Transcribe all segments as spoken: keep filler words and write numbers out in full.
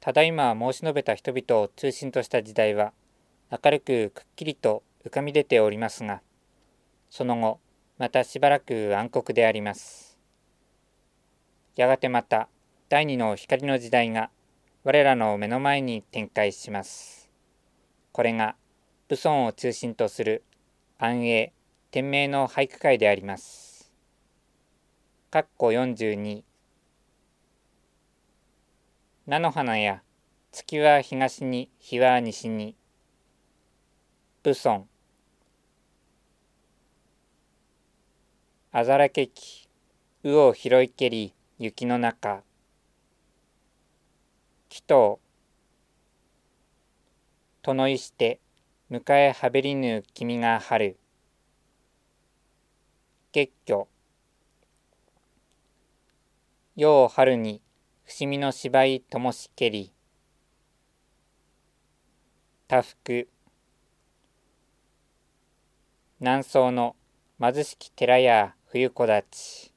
ただいま申し述べた人々を中心とした時代は、明るくくっきりと浮かび出ておりますが、その後、またしばらく暗黒であります。やがてまた、第二の光の時代が、我らの目の前に展開します。これが、武尊を中心とする安永、天明の俳句会であります。かっこよんじゅうに。菜の花や月は東に日は西に。武尊。あざらけき、うを拾いけり雪の中。祈祷。とのいして、迎えはべりぬ君が春。月居。よう春に伏見の芝居ともしけり。多福。南宋の貧しき寺や冬子立ち。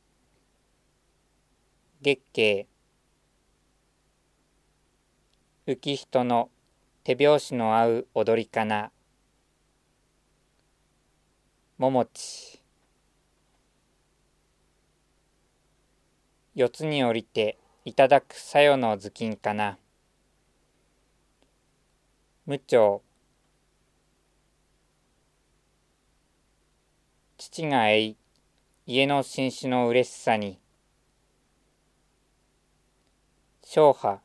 月経。浮人の手拍子の合う踊りかな。桃地。四つに降りていただくさよの頭巾かな。無調。父がえい、家の新種の嬉しさに。小波。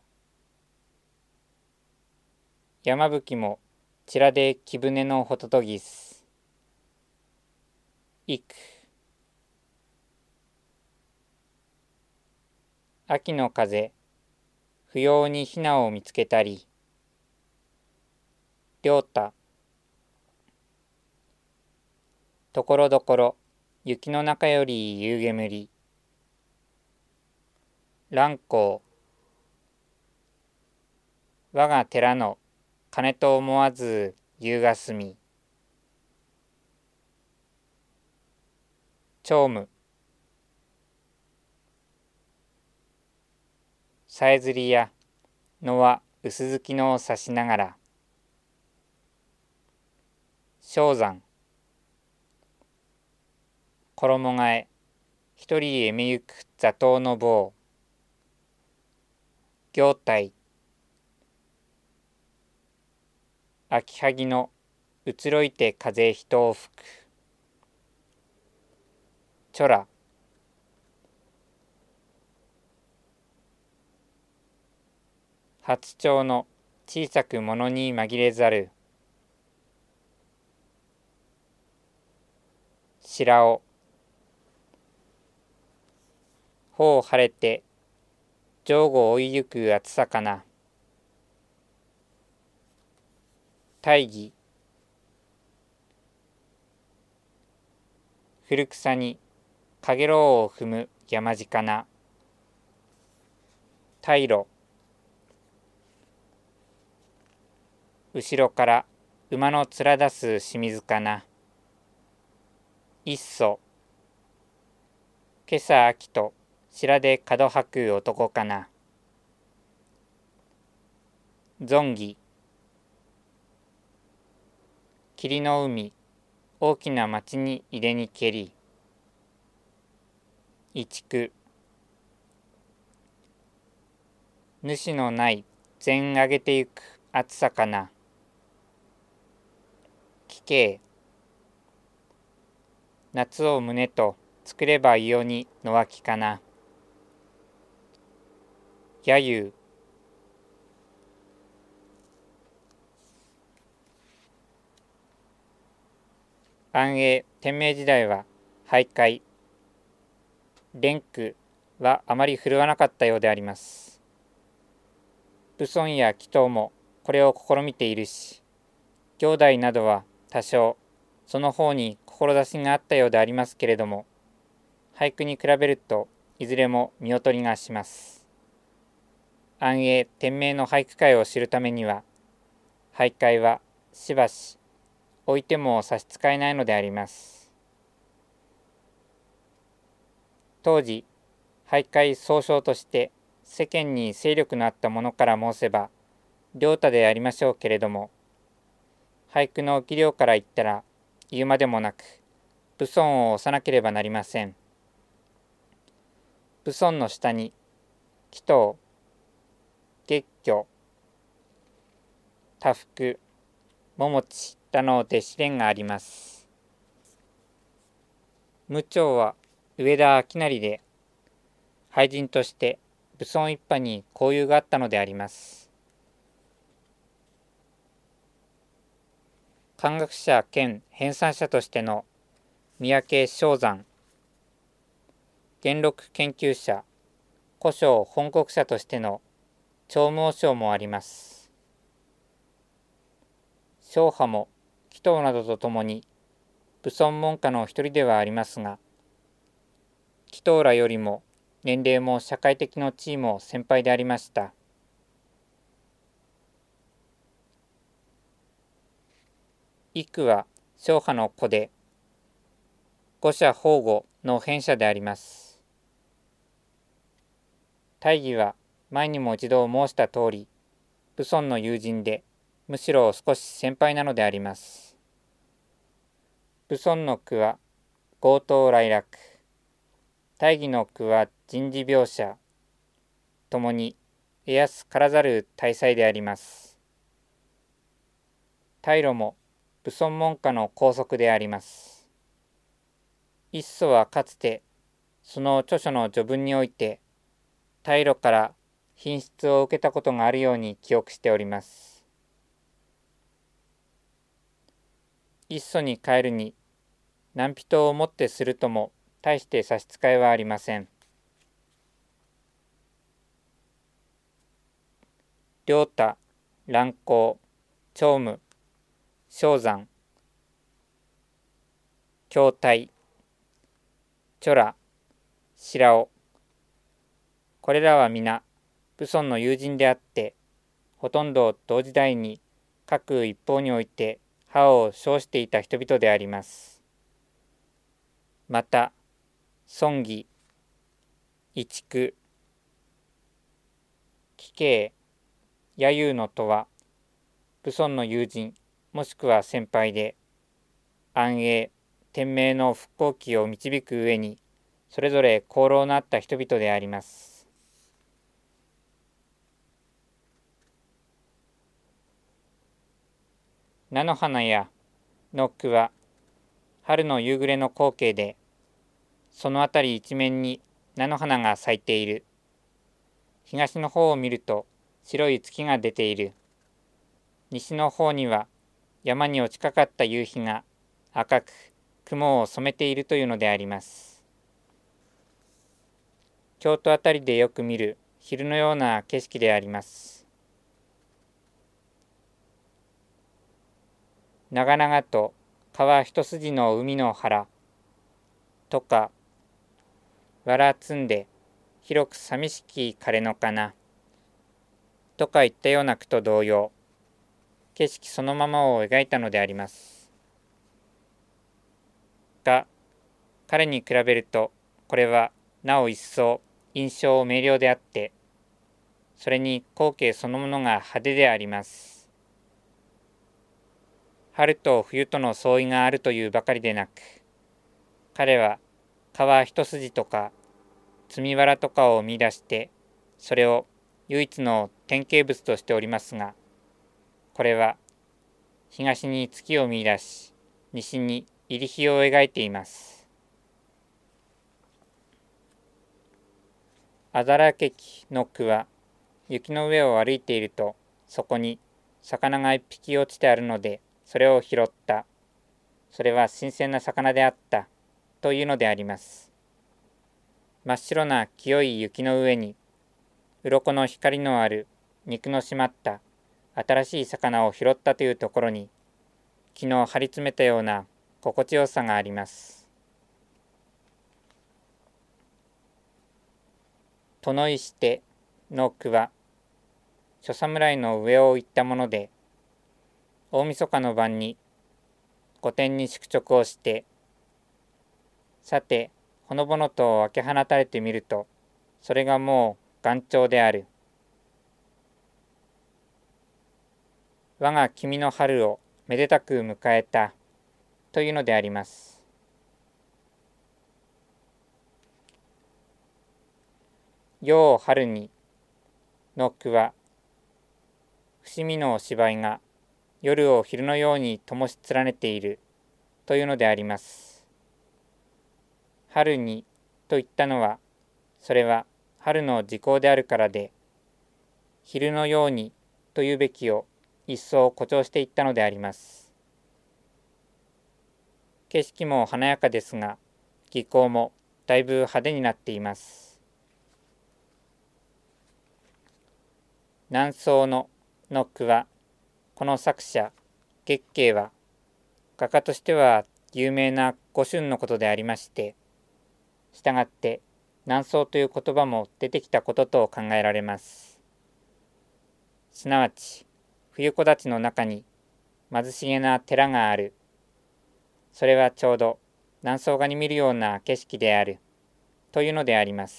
山吹もちらで木舟のほととぎす。いく。秋の風、不要にひなを見つけたり。良太。ところどころ雪の中より夕煙。蘭光。我が寺の金と思わず夕がすみ。長夢。さえずりや野は薄月のをさしながら。正山。衣替え、一人へめゆく座頭の棒。行体。秋はぎの移ろいて風人を吹く。ちょら。初鳥の小さくものに紛れざる。白尾。頬晴れて上後追いゆく暑さかな。大義。古草にかげろうを踏む山地かな。大路。後ろから馬の面出す清水かな。一祖。今朝秋と白で角吐く男かな。ゾンギ。霧の海、大きな町に入れにけり。一区。主のない全上げてゆく暑さかな。奇形。夏を胸と作れば伊予に野脇かな。やゆ。安永天明時代は俳諧。連句はあまり振るわなかったようであります。武尊や祈祷もこれを試みているし、兄弟などは多少その方に志があったようでありますけれども、俳句に比べるといずれも見劣りがします。安永天明の俳句会を知るためには、俳諧はしばし置いても差し支えないのであります。当時、俳諧総称として世間に勢力のあったものから申せば、 良太でありましょうけれども、俳句の技量から言ったら言うまでもなく、武尊を押さなければなりません。武尊の下に、祈祷、月居、多福、桃地他の弟子連があります。無長は上田明成で、俳人として武尊一派に交友があったのであります。漢学者兼編纂者としての三宅正山、元禄研究者、古書本国者としての長毛章もあります。正派も紀藤などとともに武尊門下の一人ではありますが、紀藤らよりも年齢も社会的の地位も先輩でありました。幾は正派の子で、五社法語の編者であります。大義は前にも一度申した通り、武尊の友人で、むしろ少し先輩なのであります。武尊の句は強盗来楽、大義の句は人事描写、ともに得やすからざる大才であります。大路も武尊門下の皇則であります。一祖はかつてその著書の序文において大路から品質を受けたことがあるように記憶しております。一祖に帰るに何人をもってするとも大して差し支えはありません。良太、蘭光、長武、正山、筐体、チ羅、白尾、これらは皆武尊の友人であって、ほとんど同時代に各一方において派を称していた人々であります。また、尊義、一句、貴兄、野遊のとは、武尊の友人、もしくは先輩で、安永、天明の復興期を導く上に、それぞれ功労のあった人々であります。菜の花やの句は、春の夕暮れの光景で、そのあたり一面に菜の花が咲いている。東の方を見ると白い月が出ている。西の方には山に落ちかかった夕日が赤く雲を染めているというのであります。京都あたりでよく見る昼のような景色であります。長々と川一筋の海の原とか、わら積んで広く寂しき枯れ野かなとかいったような句と同様、景色そのままを描いたのであります。が、彼に比べるとこれはなお一層印象明瞭であって、それに光景そのものが派手であります。春と冬との相違があるというばかりでなく、彼は川一筋とか積みわらとかを見出して、それを唯一の典型物としておりますが、これは東に月を見出し、西に入日を描いています。あざらけきの句は、雪の上を歩いていると、そこに魚が一匹落ちてあるので、それを拾った。それは新鮮な魚であった。というのであります。真っ白な清い雪の上に、鱗の光のある肉の締まった新しい魚を拾ったというところに、昨日張り詰めたような心地よさがあります。殿石手の句は、諸侍の上を行ったもので、大晦日の晩に御殿に宿直をして、さて、ほのぼのと分け放たれてみると、それがもう元朝である。 我が君の春をめでたく迎えたというのであります。よう春にの句は、伏見の芝居が夜を昼のように灯し連ねているというのであります。春にと言ったのは、それは春の時効であるからで、昼のようにというべきを一層誇張していったのであります。景色も華やかですが、技巧もだいぶ派手になっています。南宋のの句は、この作者月経は画家としては有名な御春のことでありまして、したがって南宋という言葉も出てきたことと考えられます。すなわち冬木立の中に貧しげな寺がある。それはちょうど南宋画に見るような景色であるというのであります。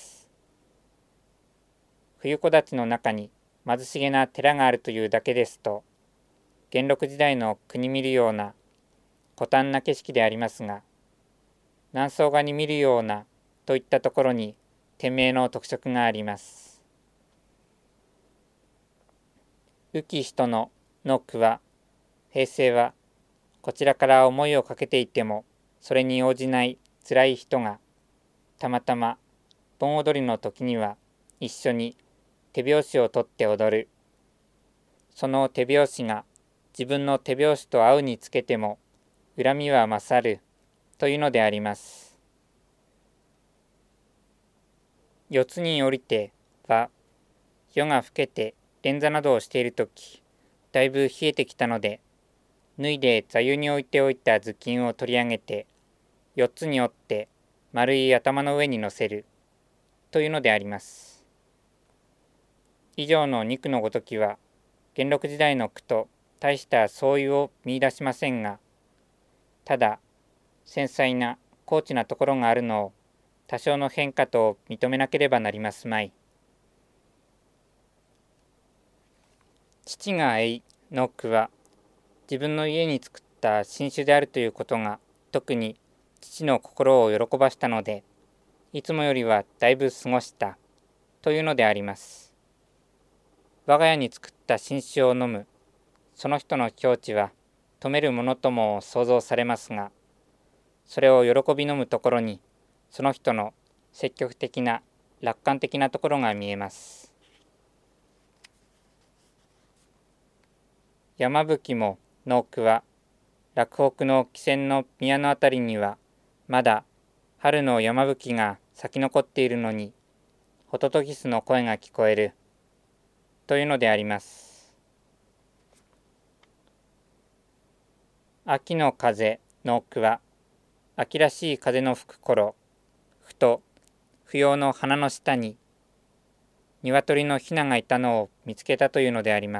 冬木立の中に貧しげな寺があるというだけですと、元禄時代の国見るような古淡な景色でありますが、南宋画に見るようなといったところに店名の特色があります。浮き人のの句は、平成はこちらから思いをかけていてもそれに応じない辛い人がたまたま盆踊りの時には一緒に手拍子をとって踊る。その手拍子が自分の手拍子と合うにつけても恨みは勝るというのであります。四つに降りては、夜が更けて連座などをしているとき、だいぶ冷えてきたので、脱いで座右に置いておいた頭巾を取り上げて、四つに折って丸い頭の上に乗せるというのであります。以上の二句のごときは、元禄時代の句と大した相違を見出しませんが、ただ繊細な高知なところがあるのを多少の変化と認めなければなりますまい。父がえいの句は、自分の家に作った新酒であるということが特に父の心を喜ばしたので、いつもよりはだいぶ過ごしたというのであります。我が家に作った新酒を飲むその人の境地は止めるものとも想像されますが、それを喜び飲むところにその人の積極的な楽観的なところが見えます。山吹もの句は、洛北の汽船の宮のあたりにはまだ春の山吹が咲き残っているのにホトトギスの声が聞こえるというのであります。秋の風の句は、秋らしい風の吹く頃、ふと不要の花の下に鶏のひながいたのを見つけたというのであります。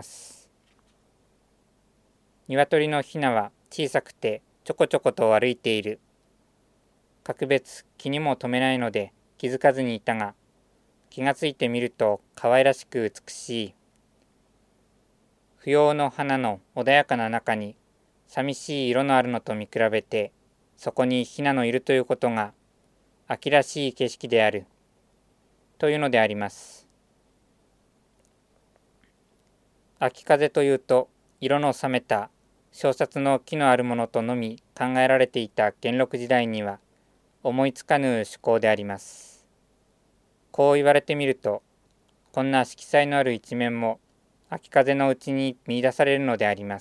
鶏のひなは小さくてちょこちょこと歩いている。格別気にも留めないので気づかずにいたが、気がついてみると可愛らしく美しい。不要の花の穏やかな中に寂しい色のあるのと見比べて、そこにひなのいるということが秋らしい景色であるというのであります。秋風というと、色の冷めた小冊の木のあるものとのみ考えられていた元禄時代には思いつかぬ趣向であります。こう言われてみると、こんな色彩のある一面も秋風のうちに見出されるのであります。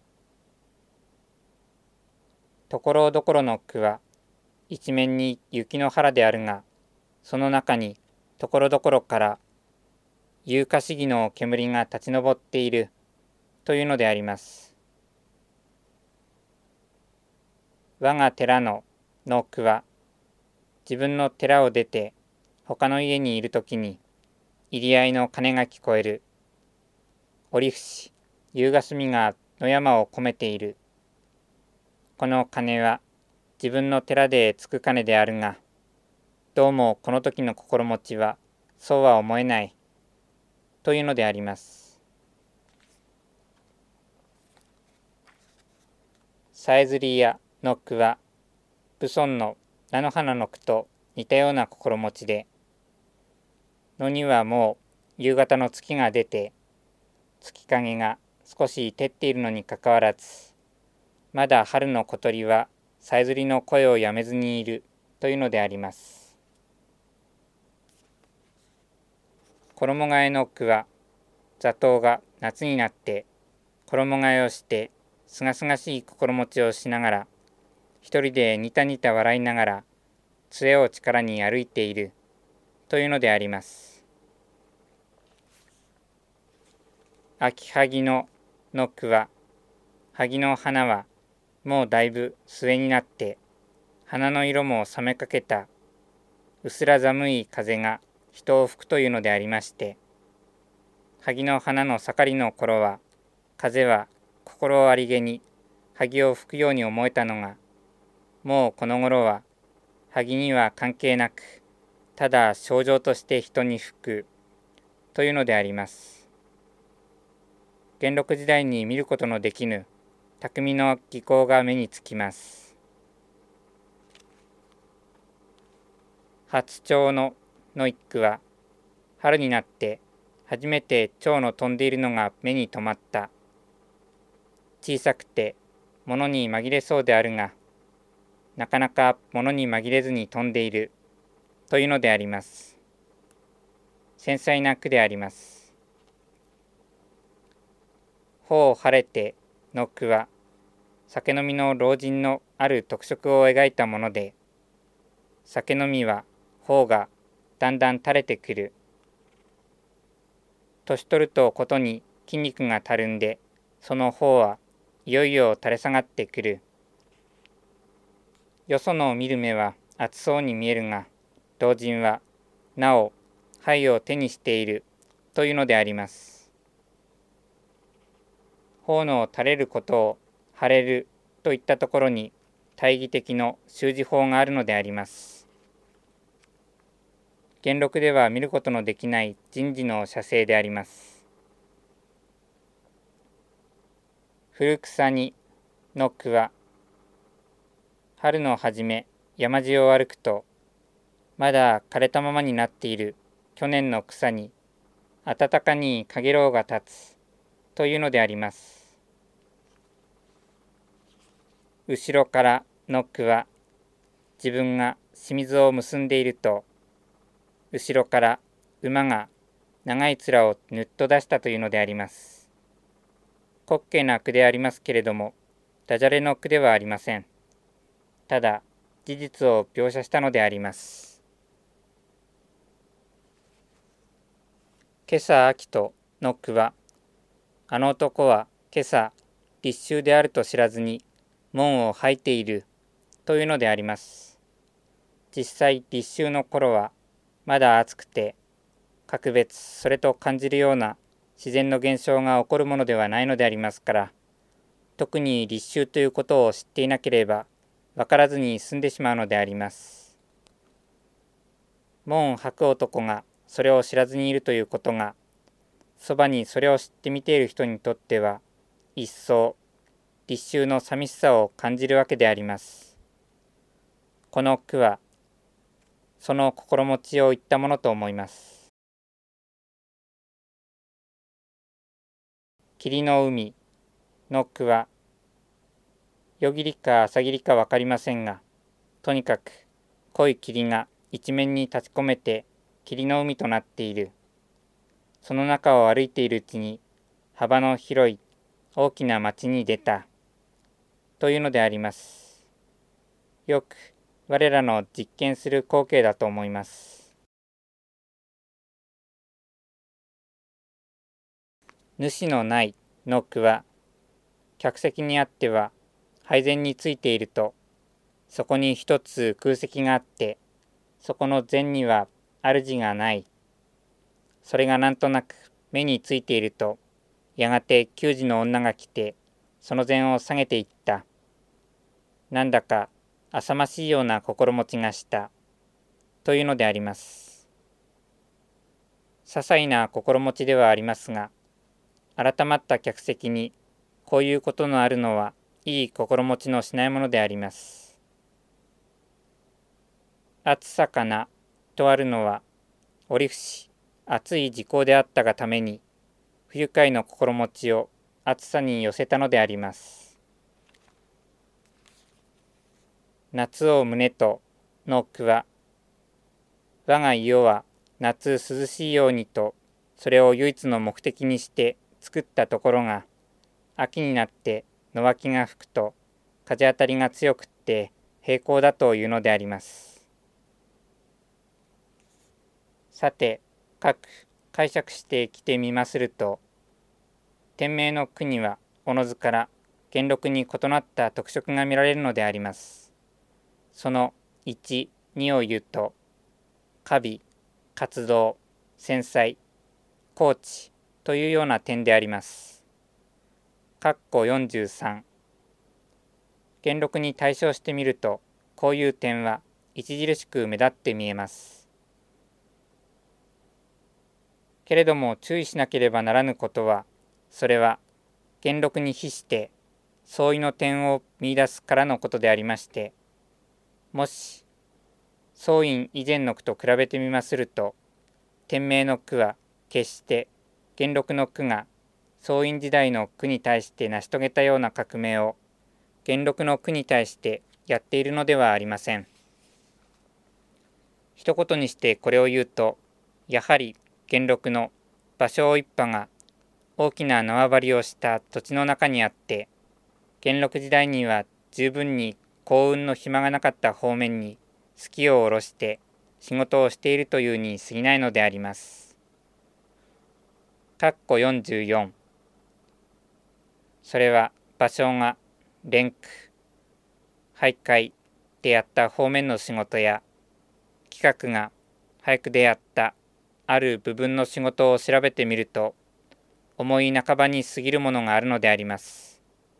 ところどころの句は一面に雪の原であるが、その中にところどころから有花市議の煙が立ち上っているというのであります。我が寺のの句は、自分の寺を出て他の家にいるときに入り合いの鐘が聞こえる。折節夕霞が野山を込めている。この鐘は自分の寺でつく鐘であるが、どうもこの時の心持ちはそうは思えないというのであります。 さえずりやの句は、武尊の菜の花の句と似たような心持ちで、野にはもう夕方の月が出て、月影が少し照っているのにかかわらず、まだ春の小鳥はさえずりの声をやめずにいるというのであります。衣替えの句は、座頭が夏になって衣替えをしてすがすがしい心持ちをしながら、一人でニタニタ笑いながら杖を力に歩いているというのであります。秋萩のの句は、萩の花はもうだいぶ末になって花の色も冷めかけた薄ら寒い風が人を吹くというのでありまして、萩の花の盛りの頃は風は心ありげに萩を吹くように思えたのが、もうこの頃は萩には関係なく、ただ症状として人に吹くというのであります。元禄時代に見ることのできぬ匠の技巧が目につきます。初蝶のの一句は、春になって初めて蝶の飛んでいるのが目に留まった。小さくて物に紛れそうであるが、なかなか物に紛れずに飛んでいるというのであります。繊細な句であります。頬晴れての句は、酒飲みの老人のある特色を描いたもので、酒飲みは頬がだんだん垂れてくる。年取るとことに筋肉がたるんで、その頬はいよいよ垂れ下がってくる。よその見る目は熱そうに見えるが、老人はなお灰を手にしているというのであります。頬の垂れることを晴れるといったところに大義的の習字法があるのであります。元禄では見ることのできない人事の写生であります。古草にの句は、春の初め山路を歩くと、まだ枯れたままになっている去年の草に暖かにかげろうが立つというのであります。後ろからの句は、自分が清水を結んでいると、後ろから馬が長い面をぬっと出したというのであります。滑稽な句でありますけれども、ダジャレの句ではありません。ただ事実を描写したのであります。今朝秋との句は、あの男は今朝立秋であると知らずに門を履いているというのであります。実際立秋の頃はまだ暑くて、格別それと感じるような自然の現象が起こるものではないのでありますから、特に立秋ということを知っていなければ分からずに済んでしまうのであります。門を履く男がそれを知らずにいるということが、そばにそれを知って見ている人にとっては一層立秋の寂しさを感じるわけであります。この句はその心持ちを言ったものと思います。霧の海の句は、夜霧か朝霧か分かりませんが、とにかく濃い霧が一面に立ち込めて霧の海となっている。その中を歩いているうちに幅の広い大きな町に出たというのであります。よく我らの実験する光景だと思います。主のないの句は、客席にあっては配膳についていると、そこに一つ空席があって、そこの膳には主がない。それがなんとなく目についていると、やがて給仕の女が来て、その膳を下げていった。なんだか浅ましいような心持ちがした。というのであります。些細な心持ちではありますが、改まった客席にこういうことのあるのはいい心持ちのしないものであります。暑さかなとあるのは、折節暑い時効であったがために、不愉快の心持ちを暑さに寄せたのであります。夏を胸との句は、我が世は夏涼しいようにと、それを唯一の目的にして作ったところが、秋になって野脇が吹くと、風当たりが強くって平行だというのであります。さて、各解釈してきてみますると、天明の句にはおのずから元禄に異なった特色が見られるのであります。そのいち、にを言うと、華美、活動、繊細、高知というような点であります。括弧よんじゅうさん。元禄に対照してみると、こういう点は著しく目立って見えます。けれども注意しなければならぬことは、それは元禄に比して相違の点を見出すからのことでありまして、もし相違以前の句と比べてみますると、天明の句は決して元禄の句が相違時代の句に対して成し遂げたような革命を元禄の句に対してやっているのではありません。一言にしてこれを言うと、やはり元禄の芭蕉一派が大きな縄張りをした土地の中にあって、元禄時代には十分に幸運の暇がなかった方面にスキを下ろして仕事をしているというに過ぎないのであります。括弧よんじゅうよん。それは芭蕉が連句、俳諧でやった方面の仕事や、企画が俳句でやったある部分の仕事を調べてみると、思い半ばに過ぎるものがあるのであります。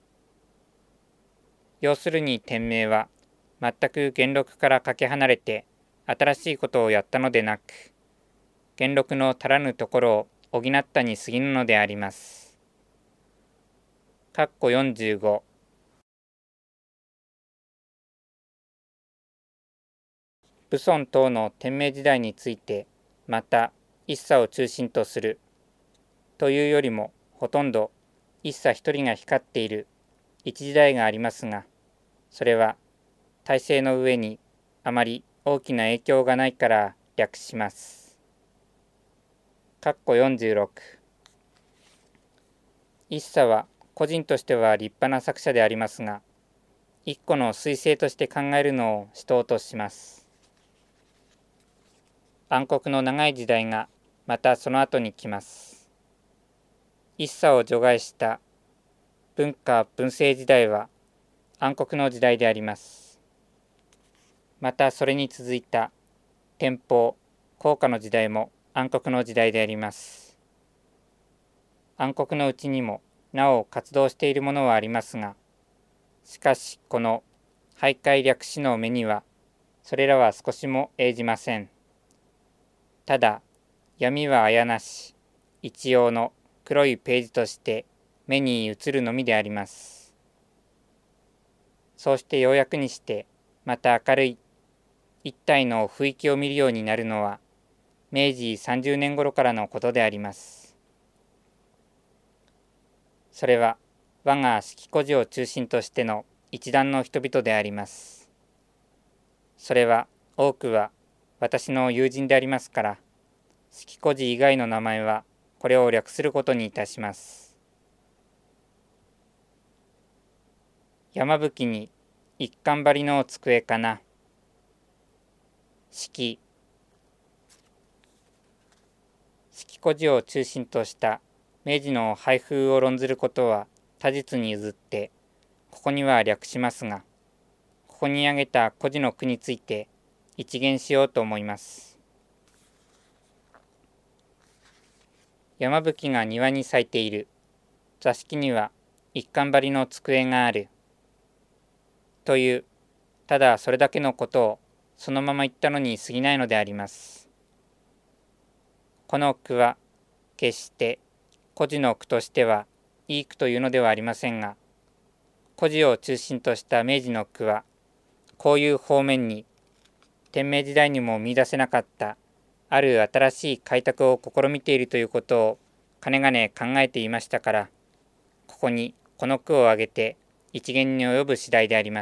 要するに天明は全く元禄からかけ離れて新しいことをやったのでなく、元禄の足らぬところを補ったに過ぎぬのであります。括弧よんじゅうご。武尊等の天明時代について、また一茶を中心とするというよりも、ほとんど一茶一人が光っている一時代がありますが、それは体制の上にあまり大きな影響がないから略します。括弧よんじゅうろく。一茶は個人としては立派な作者でありますが、一個の彗星として考えるのをしとうとします。暗黒の長い時代がまたその後に来ます。一茶を除外した文化文政時代は暗黒の時代であります。またそれに続いた天保、甲賀の時代も暗黒の時代であります。暗黒のうちにもなお活動しているものはありますが、しかしこの俳諧略史の目にはそれらは少しも映じません。ただ闇はあやなし一様の黒いページとして目に映るのみであります。そうしてようやくにしてまた明るい一体の雰囲気を見るようになるのは明治さんじゅうねん頃からのことであります。それは我が式孤児を中心としての一団の人々であります。それは多くは私の友人でありますから、式孤児以外の名前はこれを略することにいたします。山吹に一貫張りの机かな。式式孤児を中心とした明治の俳風を論ずることは他実に譲ってここには略しますが、ここに挙げた孤児の句について一言しようと思います。山吹が庭に咲いている。座敷には一貫張りの机がある。という、ただそれだけのことをそのまま言ったのに過ぎないのであります。この句は決して孤児の句としてはいい句というのではありませんが、 故事を中心とした明治の句は、こういう方面に天明時代にも見出せなかったある新しい開拓を試みているということをかねがね考えていましたから、ここにこの句を挙げて一言に及ぶ次第であります。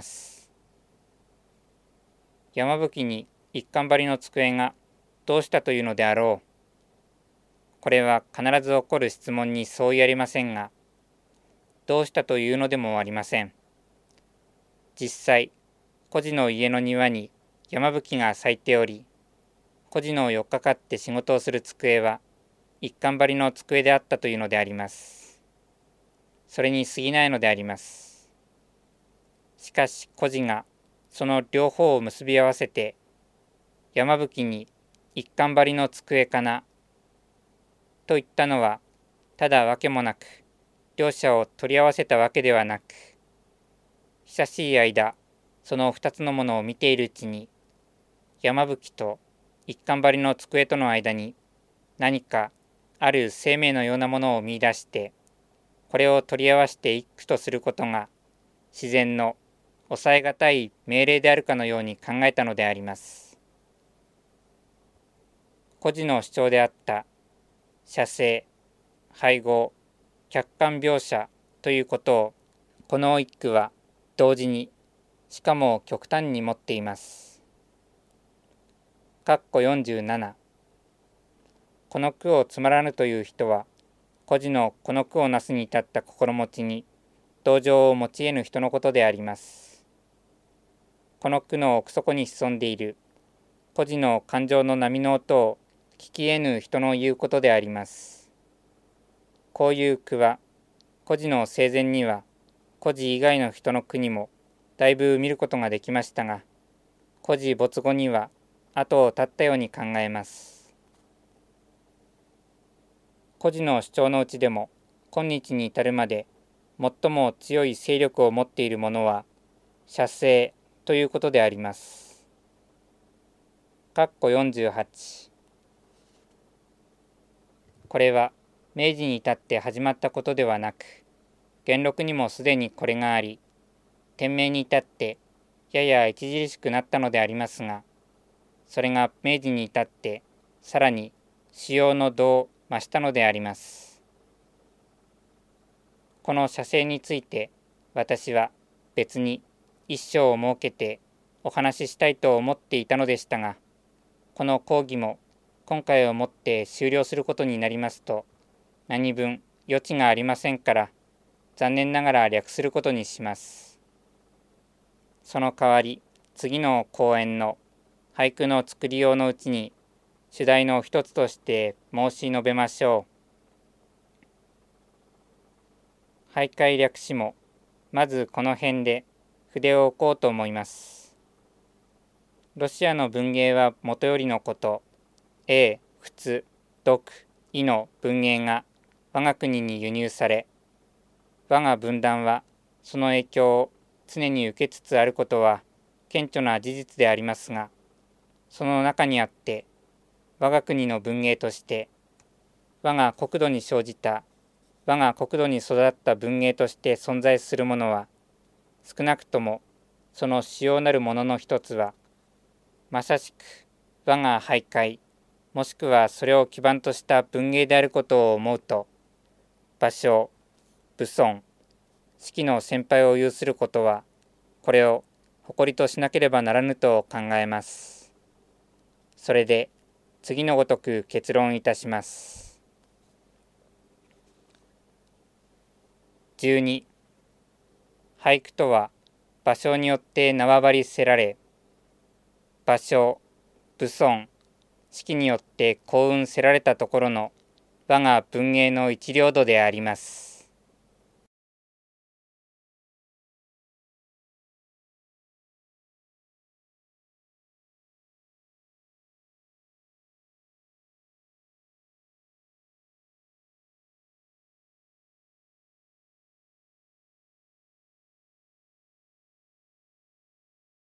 山吹に一貫張りの机がどうしたというのであろう。これは必ず起こる質問に相違ありませんが、どうしたというのでもありません。実際、孤児の家の庭に山吹が咲いており、孤児の寄っかかって仕事をする机は一貫張りの机であったというのであります。それに過ぎないのであります。しかし孤児がその両方を結び合わせて、山吹に一貫張りの机かなと言ったのは、ただわけもなく、両者を取り合わせたわけではなく、久しい間、その二つのものを見ているうちに、山吹と一貫張りの机との間に何かある生命のようなものを見出して、これを取り合わせて一句とすることが自然の抑えがたい命令であるかのように考えたのであります。孤児の主張であった写生、配合、客観描写ということをこの一句は同時にしかも極端に持っています。かっこよんじゅうなな。この句をつまらぬという人は、孤児のこの句をなすに至った心持ちに同情を持ち得ぬ人のことであります。この句の奥底に潜んでいる孤児の感情の波の音を聞き得ぬ人の言うことであります。こういう句は、孤児の生前には孤児以外の人の句にもだいぶ見ることができましたが、孤児没後には後を絶ったように考えます。孤児の主張のうちでも今日に至るまで最も強い勢力を持っているものは写生ということであります。かっこよんじゅうはち。これは明治に至って始まったことではなく、元禄にもすでにこれがあり、天明に至ってやや著しくなったのでありますが、それが明治に至ってさらに使用の度を増したのであります。この写生について私は別に一章を設けてお話ししたいと思っていたのでしたが、この講義も今回をもって終了することになりますと、何分余地がありませんから、残念ながら略することにします。その代わり、次の講演の俳句の作りようのうちに、主題の一つとして申し述べましょう。俳諧略詩も、まずこの辺で筆を置こうと思います。ロシアの文芸はもとよりのこと、英、仏、読、意の文芸が我が国に輸入され、我が文壇はその影響を常に受けつつあることは顕著な事実でありますが、その中にあって我が国の文芸として我が国土に生じた我が国土に育った文芸として存在するものは、少なくともその主要なるものの一つは、まさしく我が俳諧、もしくはそれを基盤とした文芸であることを思うと、芭蕉、蕪村、四季の先輩を有することは、これを誇りとしなければならぬと考えます。それで次のごとく結論いたします。じゅうに、俳句とは場所によって縄張りせられ、芭蕉、蕪村、四季によって幸運せられたところの我が文芸の一領土であります。